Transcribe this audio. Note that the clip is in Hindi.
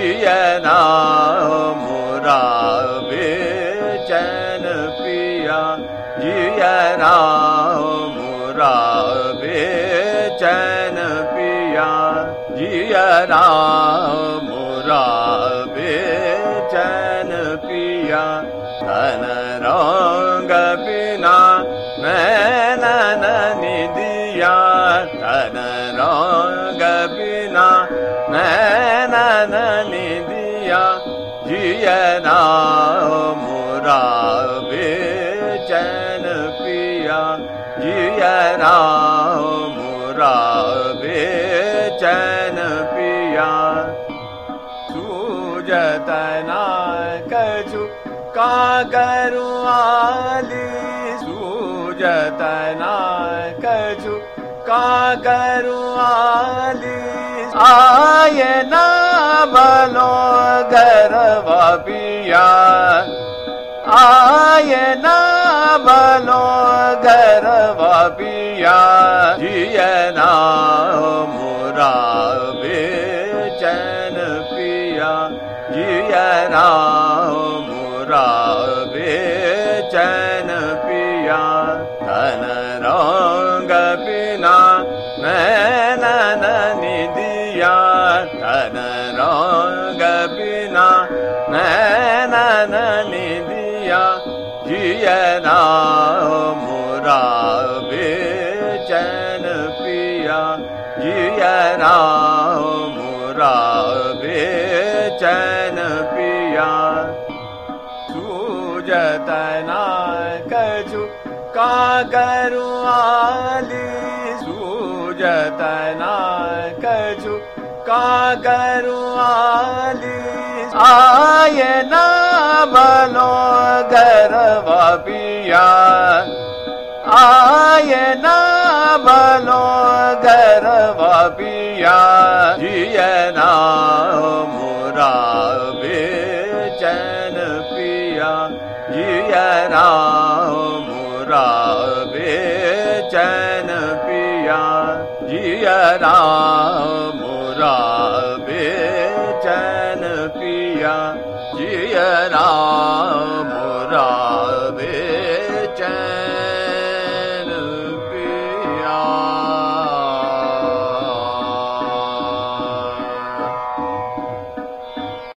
जियरा मोरा बेचैन पिया जियरा मोरा बेचैन पिया जियरा मोरा बेचैन पिया तन रंग बिना नैनन निदिया तन रंग बिना नैनन निदिया जियरा मोरा बेचैन पिया जियरा मोरा बेचैन पिया सूजत ना कछु का करूं आली सूजत ना कछु का करूं आली आये ना बलो गरवा पिया आये ना बलो गरवा पिया जियरा मोरा बेचैन पिया जियरा मोरा बेचैन पिया तन रंग बिना नैनन निदिया तन रंग बिना नैनन निदिया जियरा मोरा बेचैन पिया जियरा मोरा बेचैन पिया सूजत ना कछु का करूं आली सूजत ना कछु का करूं आली आये ना बलो गरवा पिया आये ना बलो गरवा पिया जियरा मोरा बेचैन पिया जियरा मोरा बेचैन पिया जियरा मोरा बेचैन पिया जियरा